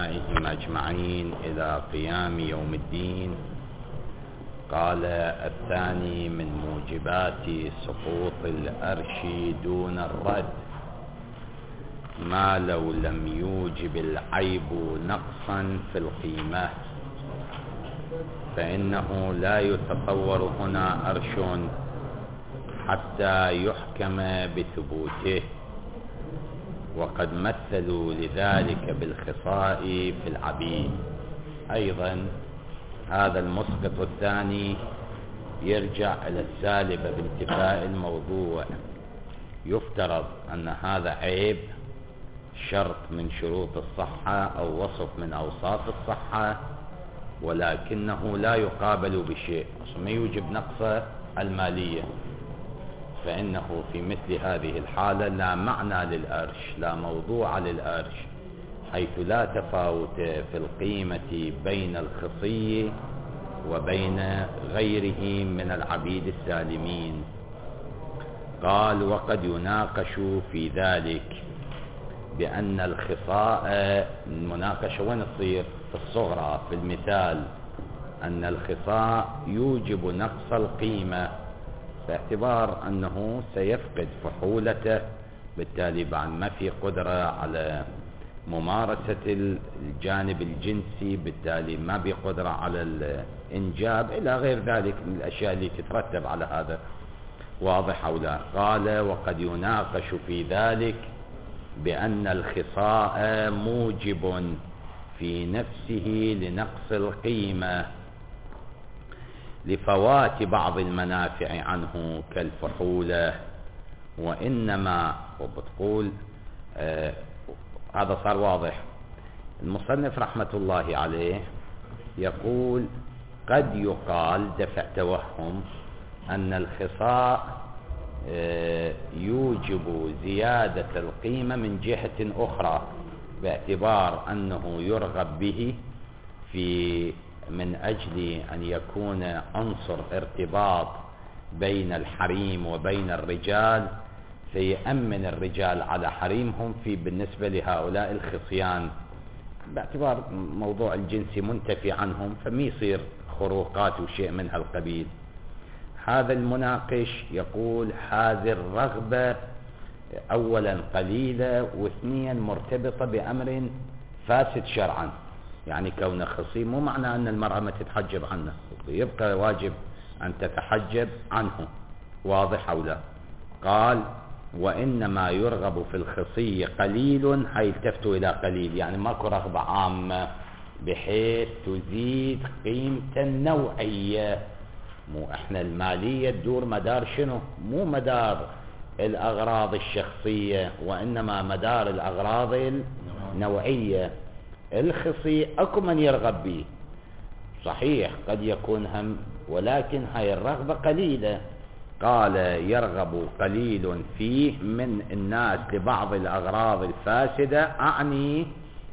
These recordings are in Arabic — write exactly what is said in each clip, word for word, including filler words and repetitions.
أوليائهم أجمعين إلى قيام يوم الدين. قال الثاني من موجبات سقوط الأرش دون الرد ما لو لم يوجب العيب نقصا في القيمة، فإنه لا يتصور هنا أرش حتى يحكم بثبوته، وقد مثلوا لذلك بالخصاء في العبيد. أيضا هذا المسقط الثاني يرجع إلى السالب بانتفاء الموضوع. يفترض أن هذا عيب، شرط من شروط الصحة أو وصف من أوصاف الصحة، ولكنه لا يقابل بشيء، ما يوجب نقص المالية، فإنه في مثل هذه الحالة لا معنى للأرش، لا موضوع للأرش، حيث لا تفاوت في القيمة بين الخصي وبين غيره من العبيد السالمين. قال وقد يناقش في ذلك بأن الخصاء، المناقشة وين تصير؟ في الصغرى، في المثال أن الخصاء يوجب نقص القيمة باعتبار أنه سيفقد فحولته، بالتالي بعد ما في قدرة على ممارسة الجانب الجنسي، بالتالي ما بقدرة على الإنجاب إلى غير ذلك من الأشياء اللي تترتب على هذا. واضح أو لا؟ قال وقد يناقش في ذلك بأن الخصاء موجب في نفسه لنقص القيمة لفوات بعض المنافع عنه كالفحولة، وإنما وبتقول آه هذا صار واضح. المصنف رحمة الله عليه يقول قد يقال دفع توهم أن الخصاء آه يوجب زيادة القيمة من جهة أخرى، باعتبار أنه يرغب به في من أجل أن يكون عنصر ارتباط بين الحريم وبين الرجال، فيأمن الرجال على حريمهم في بالنسبة لهؤلاء الخصيان، باعتبار موضوع الجنس منتفي عنهم، فما يصير خروقات وشيء من هالقبيل. هذا المناقش يقول هذه الرغبة أولا قليلة، واثنيا مرتبطة بأمر فاسد شرعا، يعني كون خصي مو معنى أن المرأة ما تتحجب عنه، يبقى واجب أن تتحجب عنه. واضح أو لا؟ قال وإنما يرغب في الخصي قليل، هيلتفتوا إلى قليل، يعني ماكو رغبة عامة بحيث تزيد قيمة النوعية. مو احنا المالية تدور مدار شنو؟ مو مدار الأغراض الشخصية، وإنما مدار الأغراض النوعية. الخصي أكو من يرغب به صحيح، قد يكون هم، ولكن هاي الرغبة قليلة. قال يرغب قليل فيه من الناس لبعض الأغراض الفاسدة، أعني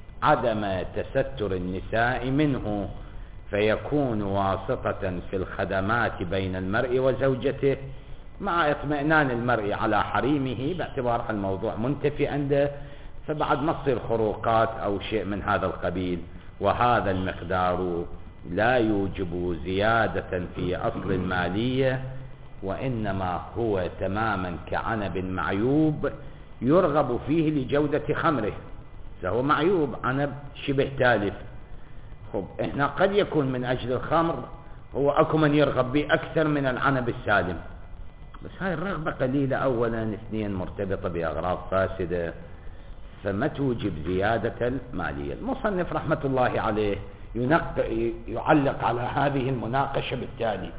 عدم تستر النساء منه، فيكون واسطة في الخدمات بين المرء وزوجته مع اطمئنان المرء على حريمه، باعتبار الموضوع منتفي عنده، فبعد ما تصير خروقات أو شيء من هذا القبيل. وهذا المقدار لا يوجب زيادة في أصل المالية، وإنما هو تماما كعنب معيوب يرغب فيه لجودة خمره، فهو معيوب عنب شبه تالف. خب هنا قد يكون من أجل الخمر هو أكو من يرغب به أكثر من العنب السالم، بس هاي الرغبة قليلة أولا، اثنين مرتبطة بأغراض فاسدة، فما توجب زيادة المالية. المصنف رحمة الله عليه يعلق على هذه المناقشة بالتالي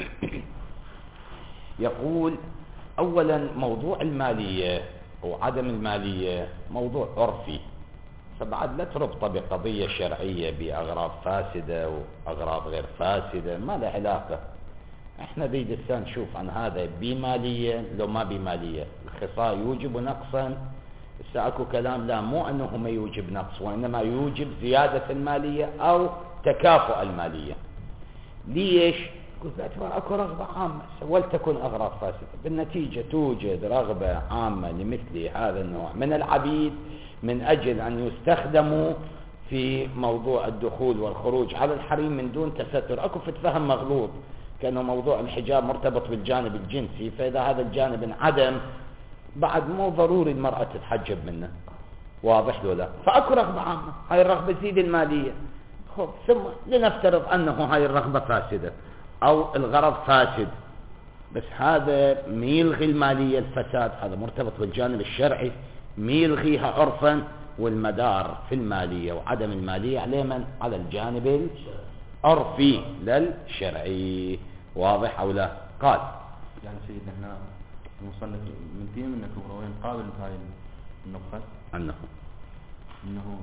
يقول أولا موضوع المالية وعدم المالية موضوع عرفي، فبعد لا تربط بقضية شرعية بأغراض فاسدة وأغراض غير فاسدة، ما له علاقة. احنا بيد الثاني نشوف عن هذا بمالية لو ما بمالية، الخصاء يوجب نقصا. اكو كلام لا، مو انه ما يوجب نقص، وانما يوجب زيادة المالية او تكافؤ المالية. ليش؟ قلت باعتبار اكو رغبة عامة ولتكن اغراض فاسدة، بالنتيجة توجد رغبة عامة لمثل هذا النوع من العبيد من اجل ان يستخدموا في موضوع الدخول والخروج على الحريم من دون تستر. اكو فتفهم مغلوط كأنه موضوع الحجاب مرتبط بالجانب الجنسي، فإذا هذا الجانب انعدم بعد مو ضروري المرأة تتحجب منه. واضح ولا لا؟ فأكو رغبة عامة، هاي الرغبة تزيد المالية. خب ثم لنفترض أنه هاي الرغبة فاسدة أو الغرض فاسد، بس هذا ميلغي المالية الفساد، هذا مرتبط بالجانب الشرعي ميلغيها عرفا، والمدار في المالية وعدم المالية على من؟ على الجانب العرفي للشرعي. واضح أو لا؟ قال يعني سيدنا هنا المصنف من فيه من كبروين قابل بهاي النقطة أنه أنه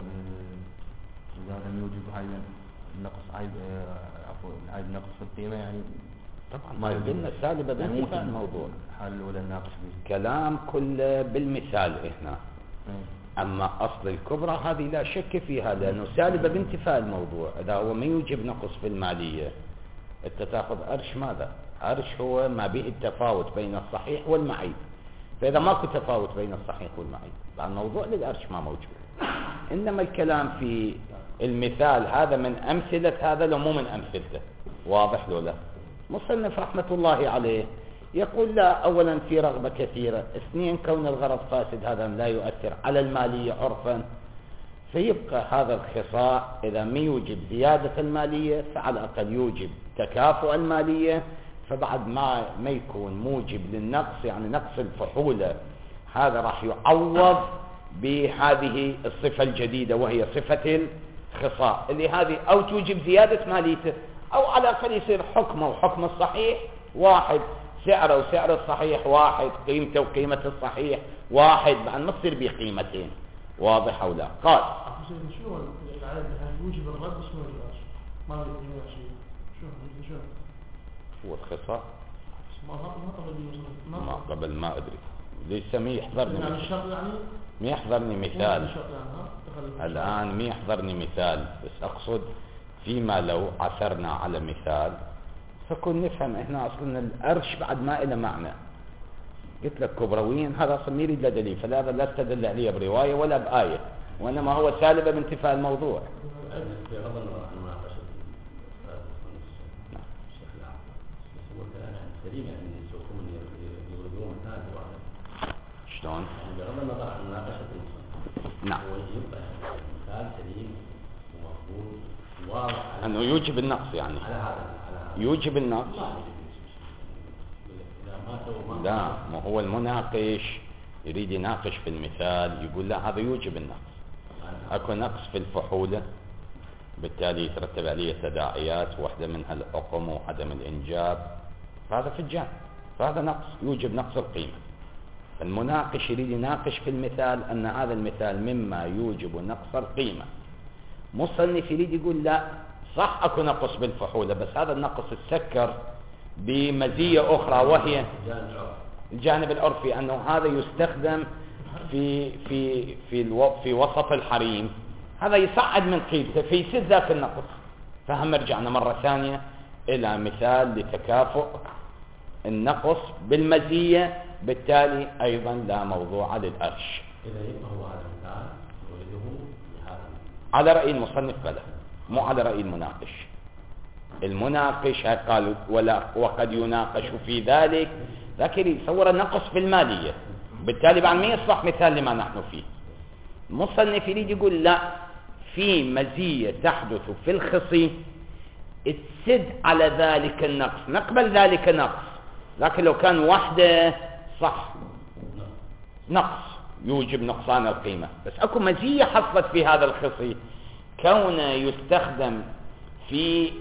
إذا لم يوجب هاي النقص هاي عفوا هاي النقص في القيمة يعني طبعا ما يقولنا سالبة بانتفاء الموضوع، حال ولا الناقص به كلام كله بالمثال هنا. أما أصل الكبرى هذه لا شك فيها لأنه سالبة بانتفاء الموضوع. إذا هو ما يوجب نقص في المالية، أنت تأخذ أرش ماذا؟ أرش هو ما به التفاوت بين الصحيح والمعيب، فإذا ماكو تفاوت بين الصحيح والمعيب الموضوع للأرش ما موجود. إنما الكلام في المثال هذا من أمثلة هذا لو مو من أمثلته. واضح لو لا؟ مصنف رحمة الله عليه يقول لا، أولا في رغبة كثيرة، اثنين كون الغرض فاسد هذا لا يؤثر على المالية عرفا، فيبقى هذا الخصاء إذا ما يوجب زيادة المالية فعلى الأقل يوجب تكافؤ المالية، فبعد ما ما يكون موجب للنقص يعني نقص الفحولة، هذا راح يعوض بهذه الصفة الجديدة وهي صفة الخصاء اللي هذه أو توجب زيادة ماليته أو على الأقل يصير حكمه وحكم الصحيح واحد، سعره وسعر الصحيح واحد، قيمته وقيمة الصحيح واحد، بعد ما تصير بقيمتين. واضح أو لا؟ قال شو العادة يوجب الرد بس ما يجبرش ما يجبر شيء شو شو هو الخصاء ما قبل ما قبل ما أدري ليس مي يحضرني يعني الشرط يعني مي يحضرني مثال الآن مي يحضرني مثال، بس أقصد فيما لو عثرنا على مثال فكن نفهم احنا اصلا الارش بعد ما له معنى. قلت لك كبروين هذا اصلا ما يريد له دليل، فلهذا لا استدل عليه بروايه ولا بايه، وانما هو سالبه بانتفاء الموضوع. بغض النظر عن مناقشه الشيخ العام، بس هو كلام سليم يعني يسوقون يوردون مثال واحد. شلون؟ يعني بغض النظر عن مناقشه المصنف نعم هو يبقى مثال سليم ومقبول واضح انه يوجب النقص يعني على هذا يوجب النقص. لا، ما هو المناقش يريد يناقش في المثال يقول لا هذا يوجب النقص، اكو نقص في الفحولة بالتالي يترتب عليه تداعيات، واحدة منها العقم وعدم الانجاب، فهذا في الجانب، فهذا نقص يوجب نقص القيمة. المناقش يريد يناقش في المثال ان هذا المثال مما يوجب نقص القيمة. مصنف يريد يقول لا صح اكو نقص بالفحولة، بس هذا النقص تسكر بمزية اخرى وهي الجانب العرفي، انه هذا يستخدم في في في الو في وسط الحريم، هذا يصعد من قيمته فيصير ذاك النقص. فهم رجعنا مرة ثانية الى مثال لتكافؤ النقص بالمزية، بالتالي ايضا لا موضوع للأرش. اذا يبقى هو هذا المثال يريده بهذا على رأي المصنف بلا، مو على رأي المناقش. المناقش قال ولا وقد يناقش في ذلك، لكن يصور النقص في المالية، بالتالي بعد ما يصبح مثال لما نحن فيه. المصنف يريد يقول لا، في مزية تحدث في الخصي تسد على ذلك النقص، نقبل ذلك النقص، لكن لو كان وحده صح نقص يوجب نقصان القيمة، بس اكو مزية حصلت في هذا الخصي كونه يستخدم في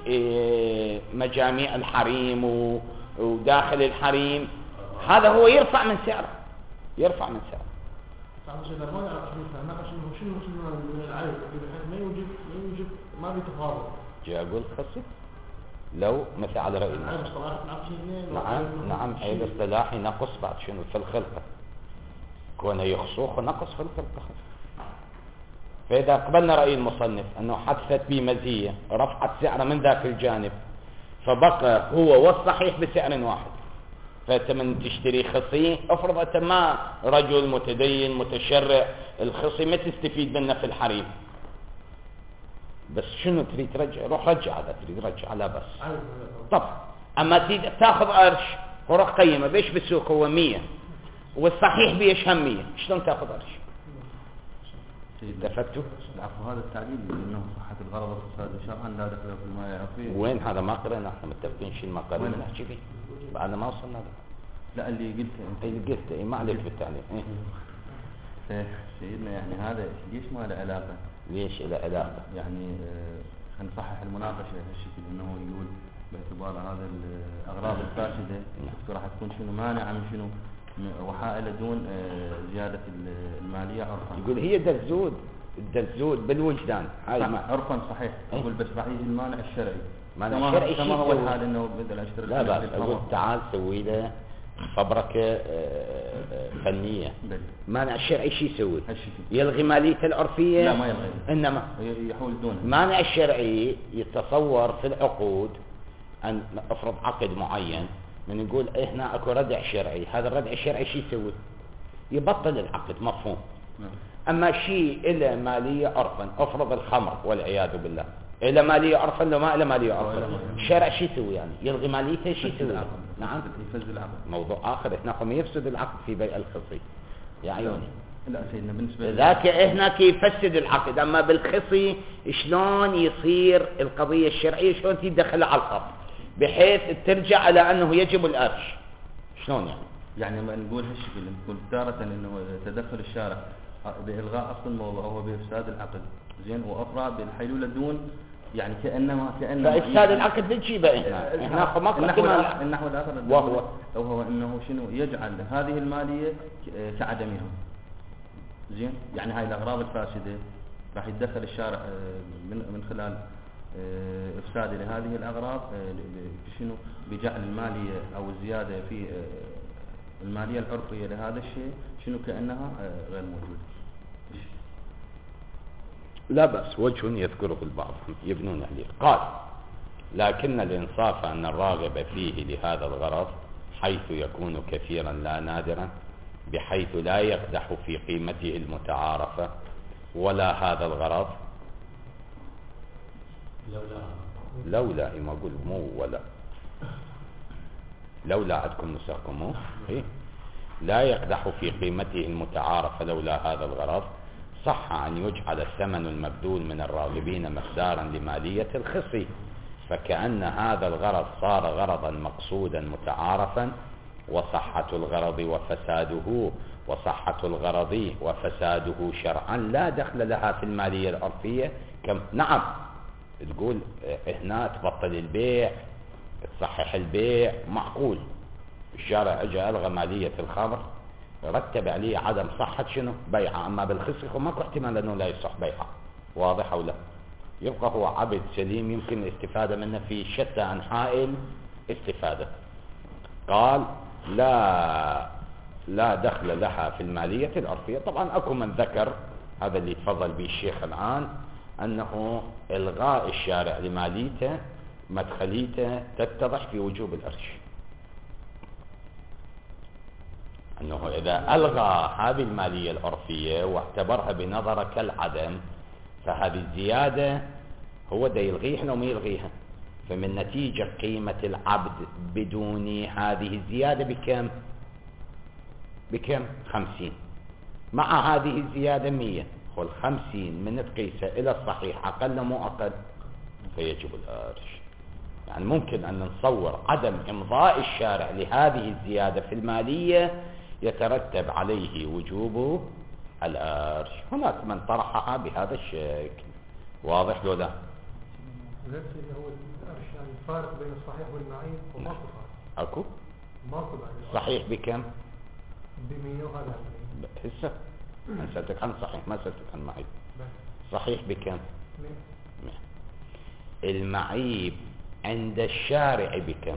مجاميع الحريم وداخل الحريم، هذا هو يرفع من سعره، يرفع من سعره. طبعا ما نعرف شنو ناقش انه شنو شنو العيب بحيث ما يوجب ما يوجب ما بيتفاضل. جاء اقول خصي لو مثل على رأي الناس. نعم نعم هي الاصطلاحي نقص بعد شنو في الخلقة، كونه يخصوخ نقص في الخلقة. فإذا قبلنا رأي المصنف أنه حدثت به مزية رفعت سعره من ذاك الجانب، فبقى هو والصحيح بسعر واحد، فأنت من تشتري خصي افرض أنت ما رجل متدين متشرع، الخصي ما تستفيد منه في الحريم، بس شنو تريد ترجع؟ روح رجع هذا، تريد رجع لا بس. عايز طب اما تريد تاخذ قرش وروح قيمه بيش بالسوق هو مية والصحيح بيش هم مية، شلون تاخذ قرش؟ دفعتوا؟ العفو، هذا التعليل انه صحة الغرض والفساد شرعا لا دخل في الماء يعرفيه. وين هذا؟ ما قرينا احنا متفقين شيء ما قرينا نحكي فيه بعد ما وصلنا له. لا اللي قلته انت. اللي قلته اي ما عليك بالتعليل. ايه سيدنا يعني هذا ليش ما له علاقة؟ ليش له علاقة؟ يعني آه خلينا نصحح المناقشة هالشكل انه يقول باعتبار هذا الاغراض الفاسدة راح تكون شنو مانعة من شنو وحائل دون آه زيادة المالية عرفا. يقول هي دزود الدزود بالوجدان هاي ما عرفا صحيح. اقول بس راح يجي المانع الشرعي. مانع الشرعي كما هو الحال انه بدل اشتري. لا بس اقول تعال سوي له فبركة فنية. مانع الشرعي شو يسوي؟ يلغي ماليته العرفية؟ لا ما يلغي، انما يحول دونه. مانع الشرعي يتصور في العقود ان افرض عقد معين من يقول هنا اكو ردع شرعي، هذا الردع الشرعي شو يسوي؟ يبطل العقد، مفهوم. اما شيء إلى مالية عرفا، افرض الخمر والعياذ بالله إلى مالية عرفا لو ما إلى مالية عرفا، الشارع شو يسوي يعني؟ يلغي ماليته شو يسوي؟ نعم يفسد العقد. موضوع آخر، احنا قم يفسد العقد في بيع الخصي يا عيوني. لا سيدنا بالنسبة ذاك هناك يفسد العقد، أما بالخصي شلون يصير القضية الشرعية شلون تدخل على الخط بحيث ترجع على أنه يجب الأرش؟ شلون يعني؟ يعني ما نقول هالشكل، نقول تارة إنه تدخل الشارع بإلغاء أصل الموضوع وهو بإفساد العقد، زين، وأخرى بالحيلولة دون يعني كأنما كأنما فإفساد العقد نجيبه إحنا إحنا ما قلنا النحو الآخر وهو وهو إنه شنو يجعل هذه المالية كعدمها، زين، يعني هاي الأغراض الفاسدة راح يتدخل الشارع من من خلال إفساد لهذه الأغراض شنو بجعل المالية أو الزيادة في المالية العرفية لهذا الشيء شنو كأنها غير موجودة. لا بأس، وجه يذكره البعض يبنون عليه. قال لكن الإنصاف أن الراغب فيه لهذا الغرض حيث يكون كثيرا لا نادرا بحيث لا يقدح في قيمته المتعارفة ولا هذا الغرض لولا لولا ما أقول مو ولا لولا عندكم نسخكم مو لا يقدح في قيمته المتعارفة لولا هذا الغرض صح أن يجعل الثمن المبذول من الراغبين مقدارا لمالية الخصي، فكأن هذا الغرض صار غرضا مقصودا متعارفا وصحة الغرض وفساده وصحة الغرض وفساده شرعا لا دخل لها في المالية العرفية. كم نعم تقول هنا تبطل البيع تصحح البيع معقول، الشارع اجى الغى مالية الخمر رتب عليه عدم صحة شنو بيعه، اما بالخصخ ماكو احتمال انه لا يصح بيعه، واضح او لا؟ يبقى هو عبد سليم يمكن الاستفادة منه في شتى انحاء الاستفادة. قال لا لا دخل لها في المالية العرفية. طبعا اكو من ذكر هذا اللي تفضل به الشيخ الآن انه الغاء الشارع لماليته مدخليته تتضح في وجوب الارش، انه اذا الغى هذه المالية العرفية واعتبرها بنظره كالعدم فهذه الزيادة هو دا يلغيها لو ما يلغيها، فمن نتيجة قيمة العبد بدون هذه الزيادة بكم بكم خمسين، مع هذه الزيادة مية، والخمسين من تقيسه الى الصحيح اقل مو اقل فيجب الارش. يعني ممكن ان نصور عدم امضاء الشارع لهذه الزيادة في المالية يترتب عليه وجوب الارش. هناك من طرحها بهذا الشكل، واضح لو لا؟ نفس اللي هو الارش يعني الفارق بين الصحيح والمعيب وماكو فارق. اكو؟ ماكو بعد. صحيح بكم؟ ب مية وهذا هسه انا سألتك عن صحيح ما سألتك عن معيب. صحيح بكم؟ مية. المعيب عند الشارع بكم؟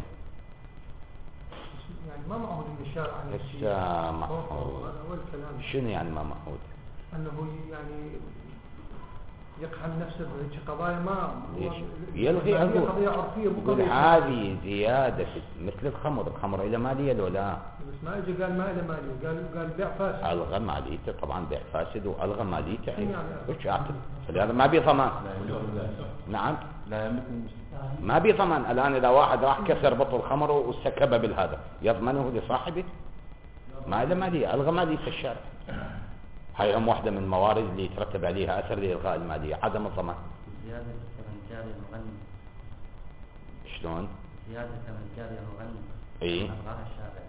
يعني ما معهود من الشارع عن الشيء. هسه معهود. هذا هو الكلام. شنو يعني ما معهود؟ انه يعني يقحم نفسه قضايا ما يلغي أقول قضية عرفية يقول هذه زيادة مثل الخمر. الخمر إلى مالية لو لا؟ بس ما يجي قال ما إلى مالية، قال قال بيع فاسد. ألغى ماليته طبعا، بيع فاسد وألغى ماليته. وش أعتقد فلهذا ما بي ضمان. نعم لا يملك ما بي ضمان. الآن إذا واحد راح كسر بطل الخمر واستكب بالهذا يضمنه لصاحبه؟ ما إلى مالية، ألغى مالية الشارع. هاي هم واحدة من الموارد اللي يترتب عليها أثر لإلغاء المالية، عدم الضمان. زيادة ثمن جاري المغني. شلون؟ زيادة ثمن جاري المغني. إيه. ألغاها الشارع.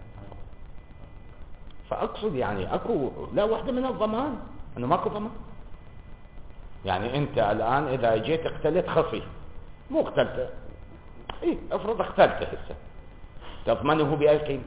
فأقصد يعني أكو لا واحدة من الضمان، أنه ماكو ضمان. يعني أنت الآن إذا جيت اقتلت خصي، مو اقتلته، إيه افرض اقتلته هسه، تضمنه بأي قيمة؟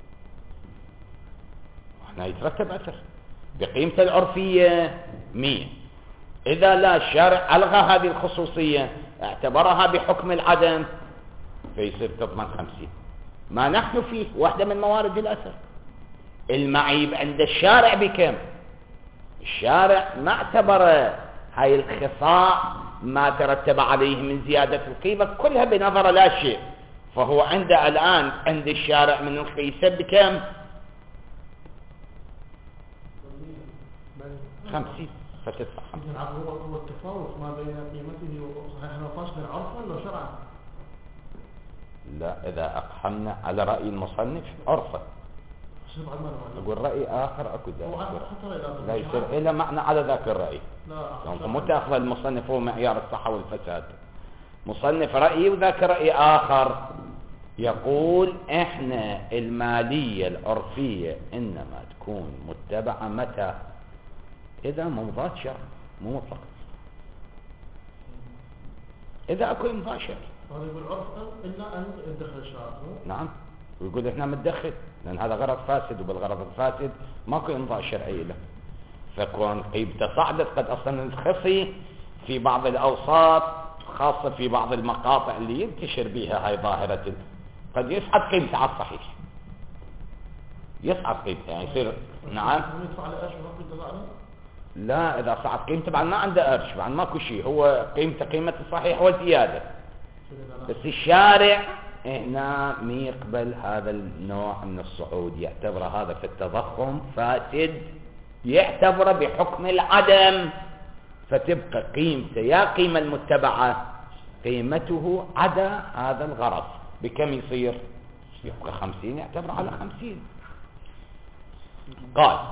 احنا يترتب أثر بقيمته العرفية مية. إذا لا الشارع ألغى هذه الخصوصية اعتبرها بحكم العدم فيصير تضمن خمسين. ما نحن فيه واحدة من موارد الأثر. المعيب عند الشارع بكم؟ الشارع ما اعتبر هاي الخصاء ما ترتب عليه من زيادة القيمة كلها بنظر لا شيء، فهو عنده الآن عند الشارع من الخيسة بكم؟ خمسين، فتدفع خمسين. هو هو التفاوت ما بين قيمته وصحيح فصل عرفا ولا شرعا؟ لا إذا أقحمنا على رأي المصنف عرفا، نقول رأي آخر أكو ذلك لا يصير إلا معنى على ذاك الرأي. لا مو تأخذ المصنف هو معيار الصحة والفساد، مصنف رأي وذاك رأي آخر يقول إحنا المالية العرفية إنما تكون متبعة متى؟ إذا مضات شرع، مو مطلق. إذا أكو إمضاء شرع هذا يقول عرفا إلا أن يدخل الشرع. نعم، ويقول إحنا متدخل لأن هذا غرض فاسد، وبالغرض الفاسد ماكو إمضاء شرعي له. فكون قيمته صعدت قد أصلا الخصي في بعض الأوساط خاصة في بعض المقاطع اللي ينتشر بها هاي ظاهرة قد يصعد قيمته على الصحيح، يصعد قيمته يعني يصير. نعم لا إذا صعد قيمته بعد ما عنده قرش، بعد ماكو شيء، هو قيمته قيمة الصحيح والزيادة. بس الشارع هنا ما يقبل هذا النوع من الصعود، يعتبر هذا في التضخم فاسد، يعتبر بحكم العدم، فتبقى قيمته يا قيمة المتبعة قيمته عدا هذا الغرض بكم يصير؟ يبقى خمسين، يعتبر على خمسين. قال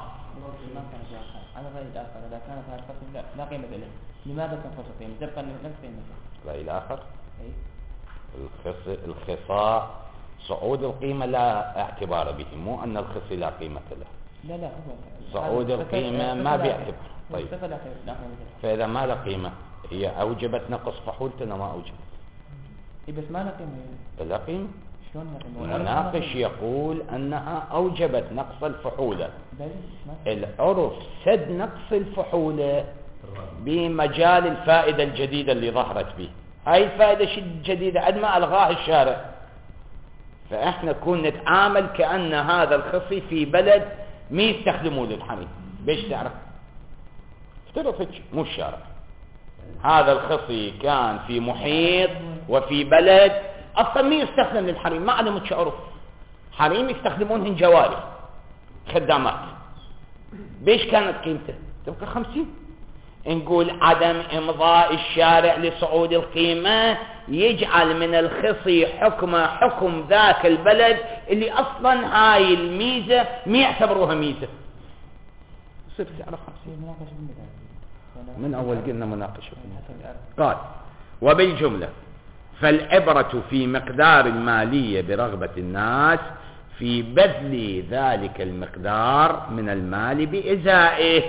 على الرأي الآخر إذا كانت هذه الخصم لا قيمة له لماذا تنقص القيمة؟ تبقى نفس قيمته. الرأي الآخر أي الخص... الخصاء صعود القيمة لا اعتبار به، مو أن الخصي لا قيمة له. لا لا هو صعود القيمة ما بيعتبر. طيب فإذا ما له قيمة هي أوجبت نقص فحولتنا ما أوجب. إيه بس ما له قيمة. لا قيمة. شلون لا قيمة؟ المناقش يقول أنها أوجبت نقص الفحولة. العرف سد نقص الفحولة بمجال الفائدة الجديدة اللي ظهرت به. هاي الفائدة شد جديدة عد ما ألغاها الشارع، فإحنا كون نتعامل كأن هذا الخصي في بلد مي يستخدموه للحميد. بيش تعرف افترضتش مو الشارع، هذا الخصي كان في محيط وفي بلد أصلا مي يستخدم للحريم، ما عندهم عرف حريم يستخدمونهن جواري خدامات. بيش كانت قيمته؟ تبقى خمسين. نقول عدم إمضاء الشارع لصعود القيمة يجعل من الخصي حكم حكم ذاك البلد اللي أصلا هاي الميزة ما يعتبروها ميزة. صرت على خمسين. من أول قلنا مناقشة. قال وبالجملة فالعبرة في مقدار المالية برغبة الناس في بذل ذلك المقدار من المال بإزائه.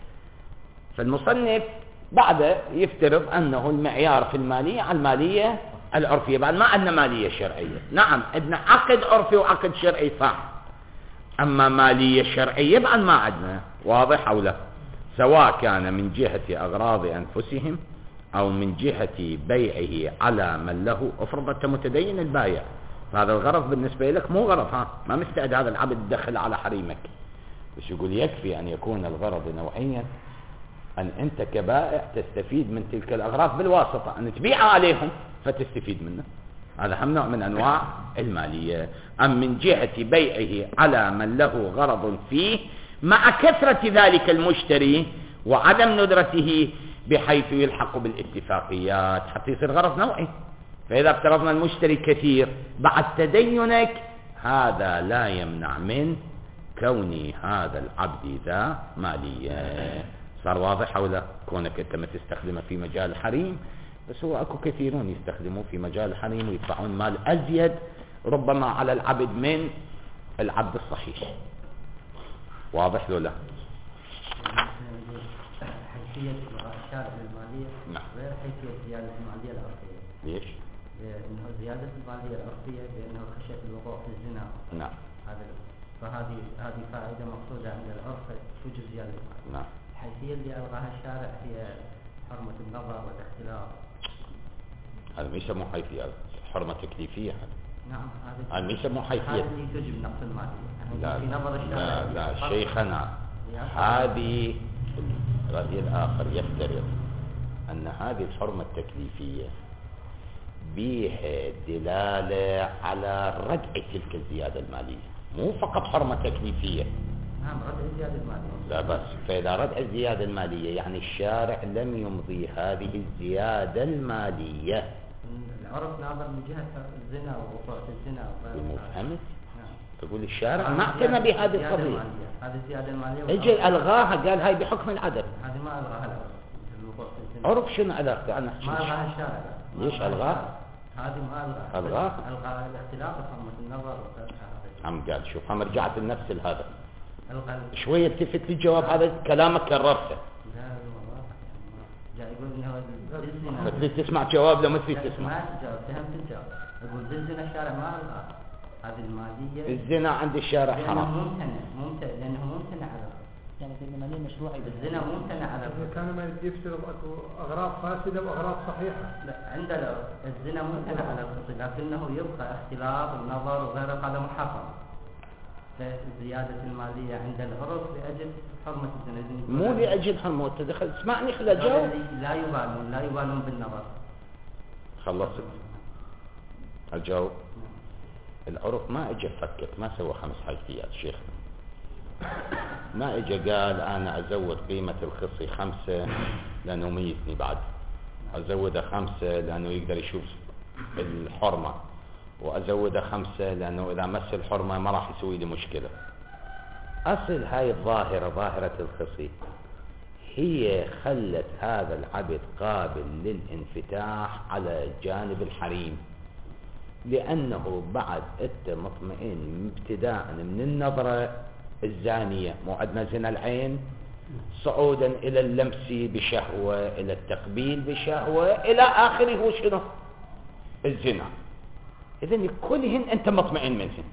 فالمصنف بعد يفترض أنه المعيار في المالية على المالية العرفية، بعد ما عندنا مالية شرعية. نعم عندنا عقد عرفي وعقد شرعي صح، أما مالية شرعية بعد ما عندنا. واضح أو لا؟ سواء كان من جهة أغراض أنفسهم أو من جهة بيعه على من له. افرض أنت متدين البايع، فهذا الغرض بالنسبة لك مو غرض، ها ما مستعد هذا العبد تدخل على حريمك، بس يقول يكفي أن يكون الغرض نوعيا أن أنت كبائع تستفيد من تلك الأغراض بالواسطة، أن تبيع عليهم فتستفيد منه. هذا هم نوع من أنواع المالية. أم من جهة بيعه على من له غرض فيه مع كثرة ذلك المشتري وعدم ندرته بحيث يلحق بالاتفاقيات حتى يصير غرض نوعي. فإذا افترضنا المشتري كثير بعد تدينك، هذا لا يمنع من كون هذا العبد ذا مالية. صار واضح أو لا؟ كونك أنت ما تستخدمه في مجال الحريم، بس هو أكو كثيرون يستخدموه في مجال الحريم ويدفعون مال أزيد ربما على العبد من العبد الصحيح. واضح له لا؟ حيثية الشارع المالية غير حيثية زيادة المالية العرفية. ليش؟ لأنه زيادة المالية العرفية لأنه خشية الوقوع في الزنا. نعم. هذا فهذه هذه فائدة مقصودة عند العرف توجب زيادة المال. نعم. الحيثية اللي ألغاها الشارع هي حرمة النظر والاختلاف. هذا ما يسموه حيثية، حرمة تكليفية. نعم هذا ما يسموه حيثية. هذا اللي توجب نقص المالية. لا في نظر الشارع لا, لا شيخنا، هذه الرأي الآخر يفترض أن هذه الحرمة التكليفية بها دلالة على ردع تلك الزيادة المالية، مو فقط حرمة تكليفية. نعم ردع الزيادة المالية. لا بس، فإذا ردع الزيادة المالية يعني الشارع لم يمضي هذه الزيادة المالية. العرف ناظر من جهة الزنا ووقوع الزنا. فهمت؟ تقول الشارع ما اعتنى بهذه القضية. هذه الزيادة المالية. اجى الغاها قال هاي بحكم العدد. هذه ما الغاها العرف. عرف شنو علاقته؟ انا ما الغاها الشارع. ليش الغاها؟ هذه ما الغاها. الغاها؟ الغاها الاختلاف وحرمة النظر وكذا. عم قال شوف هم رجعت لنفس هذا. الغاها شوية التفت للجواب، هذا كلامك كررته. لا والله جاي يقول انه الزنا. ما تريد تسمع جواب لو ما تريد تسمع. ما تجاوب، فهمت الجواب. يقول بالزنا الشارع ما الغاها. هذه المالية. الزنا عند الشارع حرام. لأنه ممتنع ممتنع لأنه ممتنع على يعني الزنا المالية مشروعة. الزنا ممتنع على كان ما يفترض اكو اغراض فاسدة واغراض صحيحة. لا عند الزنا ممتنع على الخصي، لكنه يبقى اختلاف النظر وغيره هذا محرم. فزيادة المالية عند العرف لأجل حرمة الزنا. مو لأجل حرمة، تدخل اسمعني خل أجاوب. لا يبالون لا يبالون بالنظر. خلصت أجاوب. العرف ما اجى فكك، ما سوى خمس حيثيات شيخ، ما اجى قال انا ازود قيمة الخصي خمسة لانه ميتني بعد، ازوده خمسة لانه يقدر يشوف الحرمة، وازوده خمسة لانه اذا مس الحرمة ما راح يسوي لي مشكلة. اصل هاي الظاهرة، ظاهرة الخصي، هي خلت هذا العبد قابل للانفتاح على جانب الحريم، لأنه بعد أنت مطمئن ابتداء من النظرة الزانية، مو عندنا زنا العين، صعودا إلى اللمس بشهوة، إلى التقبيل بشهوة، إلى آخره هو شنو؟ الزنا. إذن كلهن أنت مطمئن منهن.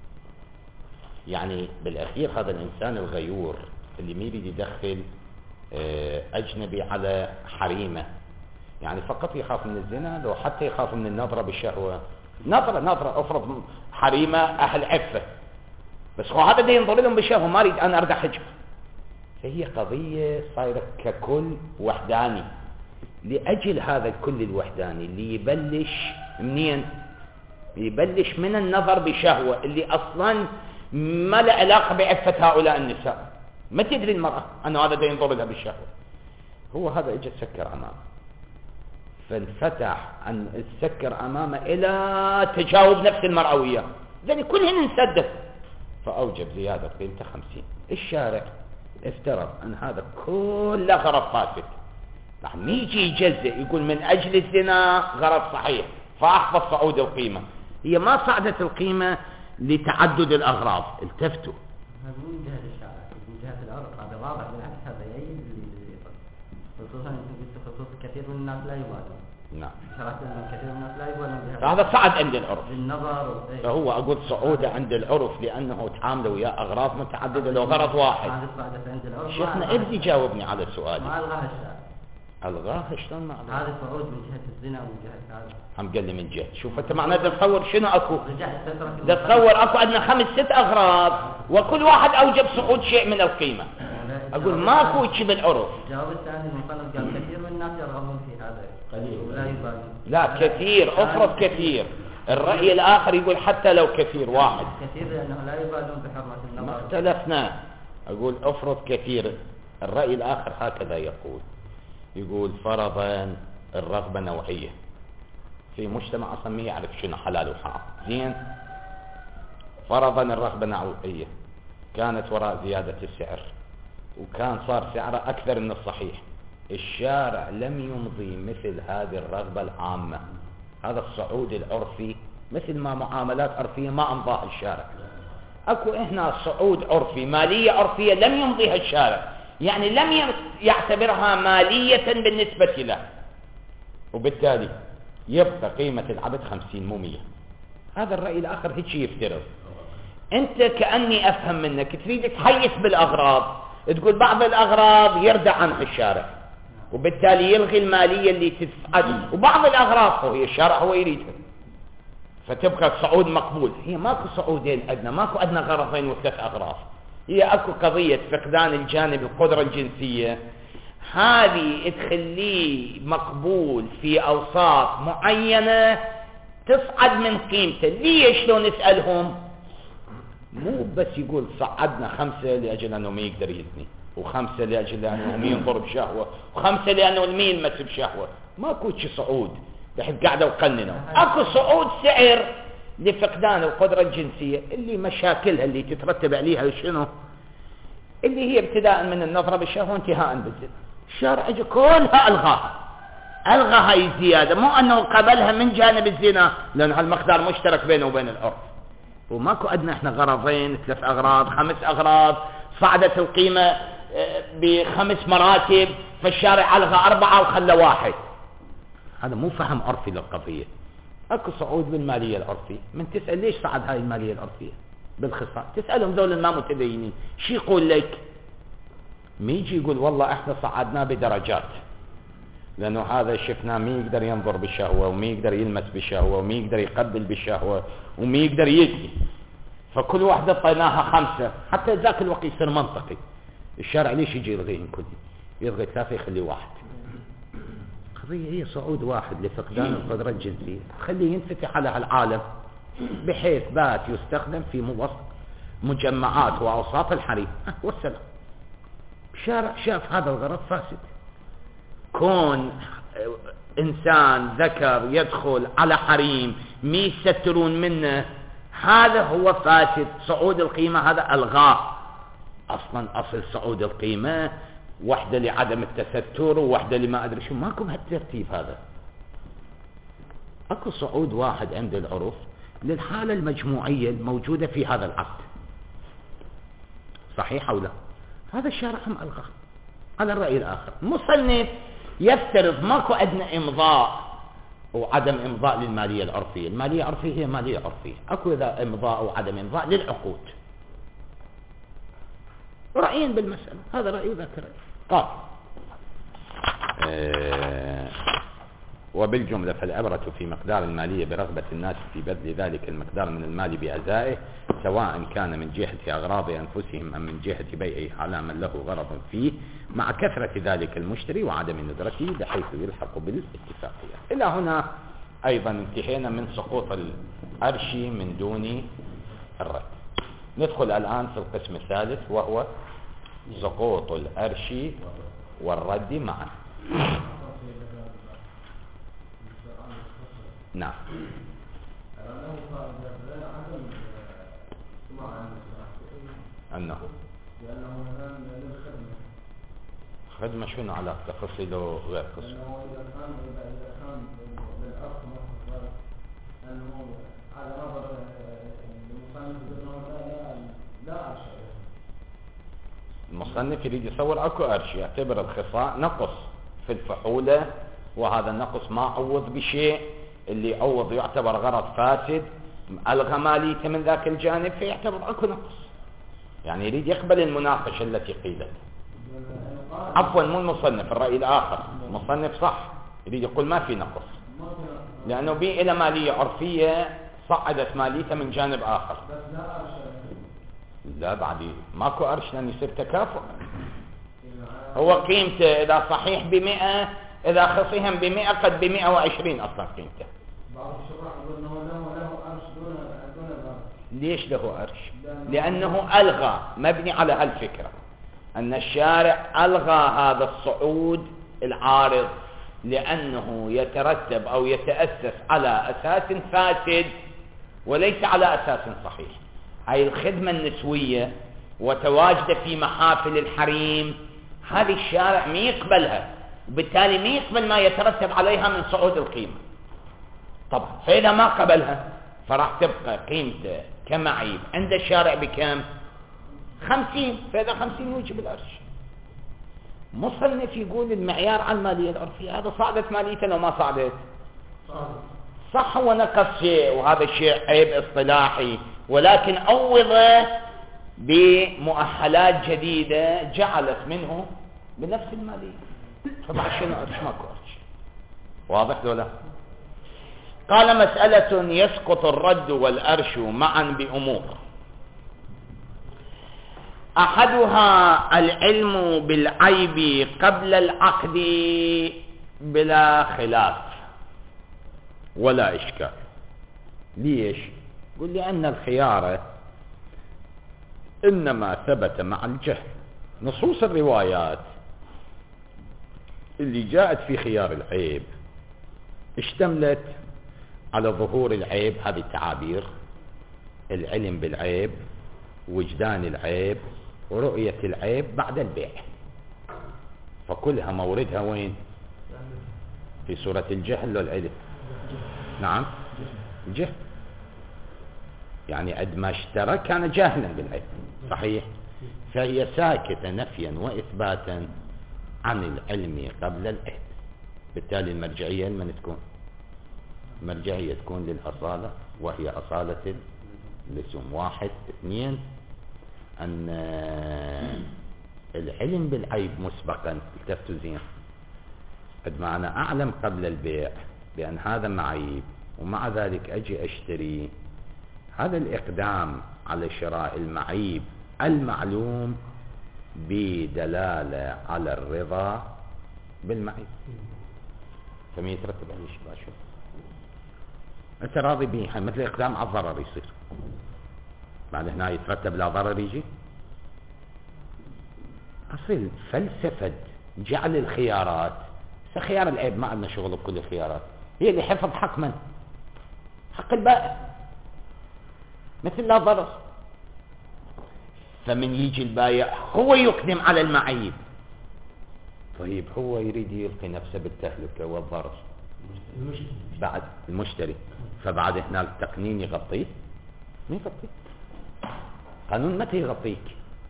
يعني بالأخير هذا الإنسان الغيور اللي ما يريد يدخل أجنبي على حريمه، يعني فقط يخاف من الزنا، لو حتى يخاف من النظرة بالشهوة، نظرة نظرة افرض حريمة اهل عفة، بس هو هذا ده ينظر لهم بشهوة، ما اريد انا ارجع حجب. فهي قضية صايرة ككل وحداني. لاجل هذا الكل الوحداني اللي يبلش منين؟ يبلش من النظر بشهوة اللي اصلا ما له علاقة بعفة هؤلاء النساء، ما تدري المرأة انه هذا ده ينظر لها بالشهوة، هو هذا اجى تسكر امامه، فانفتح عن السكر امامه الى تجاوب نفس المرأة وياه، ذلك كلهن انسدت، فاوجب زيادة قيمته خمسين. الشارع افترض ان هذا كله غرض فاسد، نحن يجي يجزئ يقول من اجل الزنا غرض صحيح فاحفظ صعود القيمة. هي ما صعدت القيمة لتعدد الاغراض، التفتوا. هذا مو من جهة الشارع، من جهة العرف، هذا واضح بالعكس، هذا يعيد خصوصا انتم قلتوا خصوص كثير من الناس لا يبالون. نعم. شرحت ان كثير من الناس لا يبالون بهذا. هذا صعد عند العرف. بالنظر. فهو اقول صعوده عند العرف لانه تعامل وياه اغراض متعدده لو غرض واحد. هذا صعدت عند العرف. شيخنا ابدي جاوبني على سؤالي. ما الغاها الشارع. الغاها شلون ما الغاها؟ هذا صعود من جهة الزنا ومن جهة هذا. هم قال لي من جهة، شوف انت معناه تصور شنو اكو؟ رجعت تصور اكو عندنا خمس ست اغراض وكل واحد اوجب صعود شيء من القيمة. أقول ماكو شيء بالعرف. الجواب الثاني المصنف قال كثير من الناس يرغبون في هذا قليل ولا يبالون. لا كثير، افرض كثير. الرأي الآخر يقول حتى لو كثير واحد. كثير لأنه لا يبالون بحرمة النظر. ما اختلفنا. أقول افرض كثير. الرأي الآخر هكذا يقول. يقول فرضا الرغبة نوعية. في مجتمع أصلا ما يعرف شنو حلال وحرام. زين. فرضا الرغبة نوعية. كانت وراء زيادة السعر. وكان صار سعره أكثر من الصحيح. الشارع لم يمضي مثل هذه الرغبة العامة. هذا الصعود العرفي مثل ما معاملات عرفية ما أمضاها الشارع. أكو إحنا صعود عرفي، مالية عرفية لم يمضيها الشارع، يعني لم يعتبرها مالية بالنسبة له، وبالتالي يبقى قيمة العبد خمسين مو مية. هذا الرأي الآخر هيك يفترض. أنت كأني أفهم منك تريد تهيس بالأغراض، تقول بعض الأغراض يردع عنها الشارع وبالتالي يلغي المالية اللي تدفع، وبعض الأغراض هو الشارع هو يريدها، فتبقى الصعود مقبول. هي ماكو صعودين أدنى، ماكو أدنى غرضين وثلاث أغراض. هي أكو قضية فقدان الجانب القدرة الجنسية، هذه تخليه مقبول في أوساط معينة تصعد من قيمته. ليش؟ لو نسألهم مو بس يقول صعدنا خمسة لأجل أنه ما يقدر يزني، وخمسة لأجل أنه ما ينظر بشهوة، وخمسة لأنه ما يلمس بشهوة. ماكو شي صعود بحيث قاعدة وقننوا. أكو صعود سعر لفقدان القدرة الجنسية اللي مشاكلها اللي تترتب عليها شنو؟ اللي هي ابتداء من النظرة بالشهوة وانتهاء بالزنا. الشارع اجى كلها ألغاها، ألغى هاي الزيادة، مو أنه قبلها من جانب الزنا لأن هالمقدار مشترك بينه وبين العرف. وماكو أدنى احنا غرضين، ثلاث أغراض، خمس أغراض، صعدت القيمة بخمس مراتب، فالشارع ألغى أربعة وخلى واحد. هذا مو فهم عرفي للقضية. أكو صعود بالمالية العرفية. من تسأل ليش صعد هاي المالية العرفية بالخصام، تسألهم ذول ما متدينين شي يقول لك؟ ميجي يقول والله احنا صعدناه بدرجات، لأنه هذا شفناه ما يقدر ينظر بالشهوة، وما يقدر يلمس بالشهوة، وما يقدر يقبل بالشهوة، وما يقدر يزني، فكل واحدة طيناها خمسة حتى ذاك الوقت يصير منطقي. الشارع ليش يجي يلغيهم كلهم؟ يلغي ثلاثة يخلي واحد. قضية هي صعود واحد لفقدان القدرة الجنسية، خليه ينفتح على العالم بحيث بات يستخدم في موسط مجمعات وأوساط الحريم والسلام. الشارع شاف هذا الغرض فاسد. كون إنسان ذكر يدخل على حريم مي يسترون منه، هذا هو فاسد. صعود القيمة هذا ألغاه. أصلا أصل صعود القيمة وحدة لعدم التستر ووحدة لما أدري شو، ماكو بهالترتيب هذا. أكو صعود واحد عند العرف للحالة المجموعية الموجودة في هذا العقد، صحيح أو لا؟ هذا الشارع هم ألغاه. على الرأي الآخر مصنف يفترض ماكو أدنى إمضاء وعدم إمضاء للمالية العرفية. المالية العرفية هي مالية عرفية، أكو إذا إمضاء وعدم إمضاء للعقود. رأيين بالمسألة، هذا رأي وذاك رأي. قال آه وبالجملة فالعبرة في مقدار المالية برغبة الناس في بذل ذلك المقدار من المال بأزائه، سواء كان من جهة أغراض أنفسهم أم من جهة بيعه على من له غرض فيه، مع كثرة ذلك المشتري وعدم ندرته بحيث يلحق بالاتفاقية. إلى هنا أيضا انتهينا من سقوط الأرش من دون الرد. ندخل الآن في القسم الثالث وهو سقوط الأرش والرد معا. نعم. أنه خدمة شنو علاقة خصي له غير خصي؟ لأنه إذا كان إذا كان بالعرف مخصوص أنه على نظر المصنف لا لا أرش. المصنف يريد يصور أكو أرش، يعتبر الخصاء نقص في الفحولة، وهذا النقص ما عوض بشيء، اللي عوض يعتبر غرض فاسد، ألغى ماليته من ذاك الجانب فيعتبر أكو نقص. يعني يريد يقبل المناقشة التي قيلت. عفوا مو المصنف، الرأي الآخر. المصنف صح يريد يقول ما في نقص، لأنه بي إلى مالية عرفية صعدت ماليته من جانب آخر. لا بعد ماكو أرش لأن يصير تكافؤ. هو قيمته إذا صحيح بمئة، إذا خصهم بمئة قد بمئة وعشرين أصلا قيمته. بعض الشراح يقول أنه له له أرش دون دون الأرش. ليش له أرش؟ لأنه ألغى، مبني على هالفكرة أن الشارع ألغى هذا الصعود العارض لأنه يترتب أو يتأسس على أساس فاسد وليس على أساس صحيح. هاي الخدمة النسوية وتواجد في محافل الحريم هذه الشارع ما يقبلها، وبالتالي ما يقبل ما يترتب عليها من صعود القيمة طبعا. فإذا ما قبلها فراح تبقى قيمته كمعيب عند الشارع بكم؟ خمسين، فإذا خمسين يوجب الأرش. مصنف يقول المعيار على المالية العرفية هذا صعدت ماليته لو ما صعدت صح، هو نقص شيء وهذا الشيء عيب اصطلاحي، ولكن أوضه بمؤهلات جديدة جعلت منه بنفس المالية، فبعد شنو أرش؟ ماكو أرش. واضح ولا؟ قال مسألة يسقط الرد والأرش معا بأمور، أحدها العلم بالعيب قبل العقد بلا خلاف ولا إشكال. ليش؟ قل لأن الخيار إنما ثبت مع الجهل. نصوص الروايات اللي جاءت في خيار العيب اشتملت على ظهور العيب، هذه التعابير، العلم بالعيب، وجدان العيب، ورؤية العيب بعد البيع، فكلها موردها وين؟ في سورة الجهل والعلم. نعم الجهل، يعني قد ما اشترى كان جاهلا بالعيب صحيح، فهي ساكتة نفيا وإثباتا عن العلم قبل العيب. بالتالي المرجعية لمن تكون؟ مرجعية تكون للأصالة، وهي أصالة اللزوم. واحد. اثنين، أن العلم بالعيب مسبقا، التفتوا زين، قد ما أنا أعلم قبل البيع بأن هذا معيب ومع ذلك أجي أشتري، هذا الإقدام على شراء المعيب المعلوم بدلالة على الرضا بالمعيب، فما يترتب عليه شيء باشر. أنت راضي به، مثل الإقدام على الضرر يصير، بعد هنا يترتب لا ضرر يجي. أصل فلسفة جعل الخيارات، خيار العيب ما عندنا شغل بكل الخيارات، هي اللي حفظ حق من؟ حق البائع، مثل لا ضرر. فمن يجي البائع هو يقدم على المعيب، طيب هو يريد يلقي نفسه بالتهلكة والضرر بعد المشتري، فبعد هنا التقنين يغطيه؟ ما يغطيه. قانون متى يغطيك؟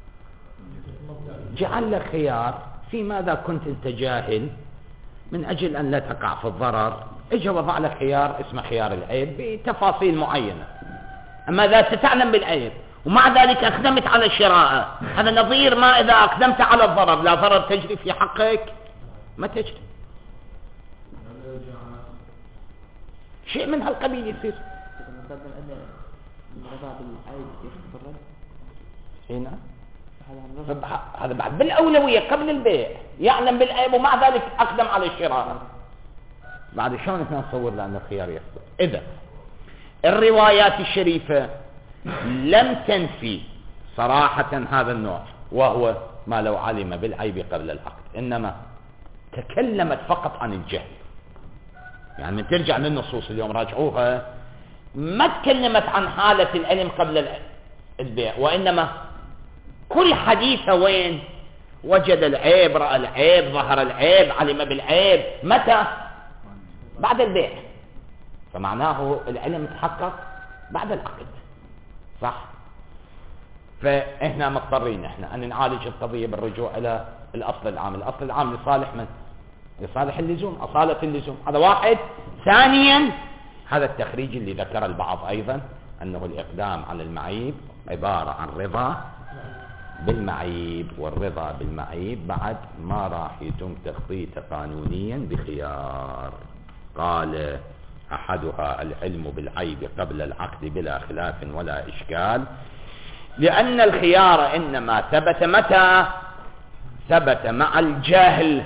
جعل لك خيار في ماذا كنت انت جاهل، من اجل ان لا تقع في الضرر اجى وضع لك خيار اسمه خيار العيب بتفاصيل معينة. اما اذا تتعلم بالعيب ومع ذلك اقدمت على الشراء، هذا نظير ما اذا اقدمت على الضرر، لا ضرر تجري في حقك، ما تجري شيء من هالقبيل يصير. هنا هذا بعد بالأولوية قبل البيع، يعلم بالعيب ومع ذلك أقدم على الشراء، بعد شلون احنا نصور لأن الخيار يصدر. إذا الروايات الشريفة لم تنفي صراحة هذا النوع، وهو ما لو علم بالعيب قبل العقد، إنما تكلمت فقط عن الجهل. يعني من ترجع للنصوص اليوم راجعوها، ما تكلمت عن حالة العلم قبل البيع، وإنما كل حديثة وين؟ وجد العيب، رأى العيب، ظهر العيب، علم بالعيب، متى؟ بعد البيع. فمعناه العلم تحقق بعد العقد، صح؟ فإحنا مضطرين إحنا أن نعالج القضية بالرجوع إلى الأصل العام. الأصل العام لصالح من؟ لصالح اللزوم، أصالة اللزوم، هذا واحد. ثانيا هذا التخريج اللي ذكر البعض أيضا أنه الإقدام على المعيب عبارة عن رضا بالمعيب، والرضا بالمعيب بعد ما راح يتم تخطيطه قانونيا بخيار. قال أحدها العلم بالعيب قبل العقد بلا خلاف ولا إشكال، لأن الخيار إنما ثبت متى؟ ثبت مع الجهل،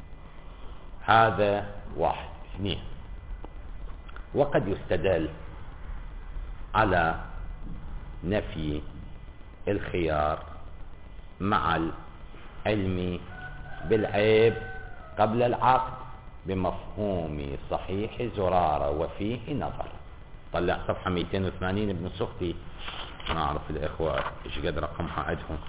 هذا واحد. اثنين، وقد يستدل على نفي الخيار مع العلم بالعيب قبل العقد بمفهوم صحيح زرارة وفيه نظر. طلع صفحة مئتين وثمانين ابن السختي، ما أعرف الإخوة إيش قد رقمها عندهم.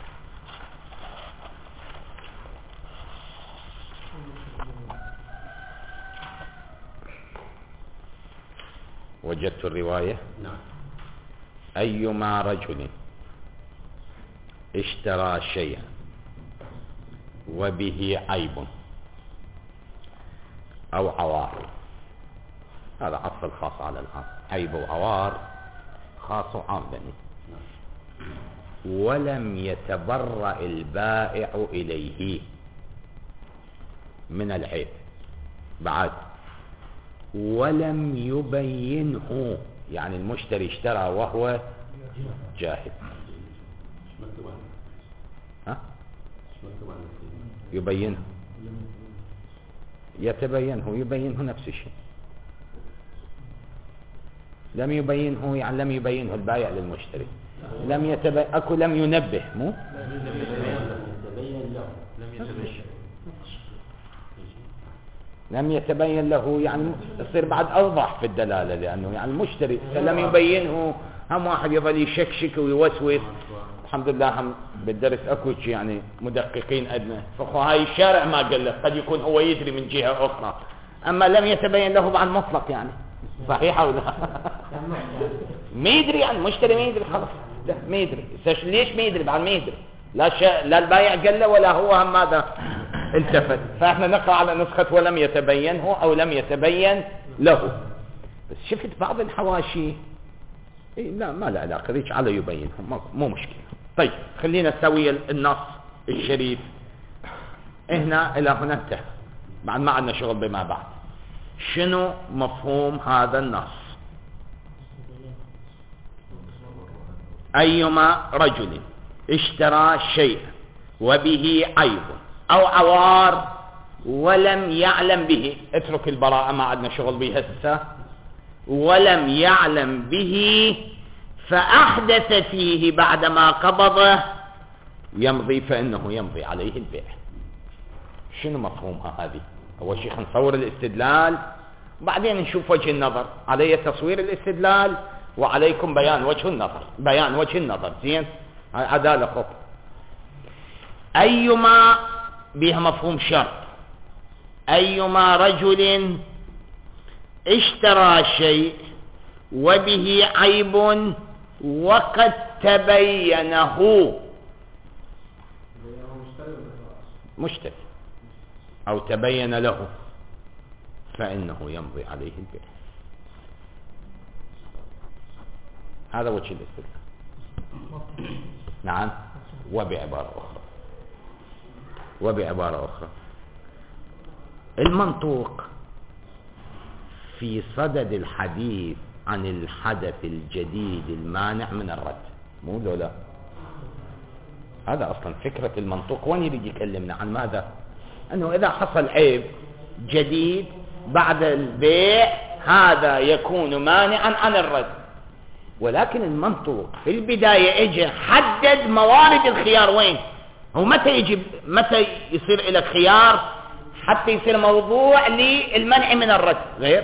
وجدت الرواية. نعم. أيما رجل اشترى شيئا وبه عيب أو عوار، هذا عطف الخاص على العام، عيب وعوار خاص وعام بني، ولم يتبرأ البائع إليه من العيب بعد، ولم يبينه، يعني المشتري اشترى وهو جاهل. ها؟ يبينه، يتبينه، يبينه نفس الشيء. لم يبينه يعني لم يبينه البائع للمشتري، لم يتبين، اكو لم ينبه، مو لم يتبين له، يعني يصير بعد اوضح في الدلاله، لانه يعني المشتري لم يبينه. هم واحد يظل يشكشك ويوسوس. الحمد لله هم بالدرس اكو يعني مدققين عندنا، فقهاء الشارع ما قال له، قد يكون هو يدري من جهه اخرى، اما لم يتبين له بعد مطلق، يعني صحيح او لا؟ ما يدري، يعني المشتري ما يدري، خلاص ما يدري. ليش ما يدري؟ بعد ما يدري، لا شا... لا البائع قال له ولا هو هم ماذا التفت. فاحنا نقرا على نسخه ولم يتبينه او لم يتبين له. بس شفت بعض الحواشي إيه لا ما له علاقه، ذيك على يبينهم، مو مشكله. طيب خلينا نسوي النص الشريف. هنا الى هنا انتهى، بعد ما عندنا شغل بما بعد. شنو مفهوم هذا النص؟ أيما رجل اشترى شيئا وبه عيب أو عوار ولم يعلم به، اترك البراءة ما عندنا شغل بها هسه، ولم يعلم به فأحدث فيه بعدما قبضه يمضي، فإنه يمضي عليه البيع. شنو مفهومها هذه؟ أول شيء نصور الاستدلال، وبعدين نشوف وجه النظر. علي تصوير الاستدلال وعليكم بيان وجه النظر، بيان وجه النظر. زين، عدالة خط. أيما بها مفهوم شرط. أيما رجل اشترى شيء وبه عيب وقد تبينه، مشتري أو تبين له، فإنه يمضي عليه البيع. هذا وجه الاستدلال. نعم. وبعبارة أخرى، وبعبارة أخرى المنطوق في صدد الحديث عن الحدث الجديد المانع من الرد، مو لا؟ هذا أصلا فكرة المنطوق. وين يريد يكلمنا عن ماذا؟ أنه إذا حصل عيب جديد بعد البيع هذا يكون مانعا عن الرد. ولكن المنطوق في البداية اجى حدد موارد الخيار وين، هو متى يجي، متى يصير إلى خيار حتى يصير موضوع للمنع من الرد. غير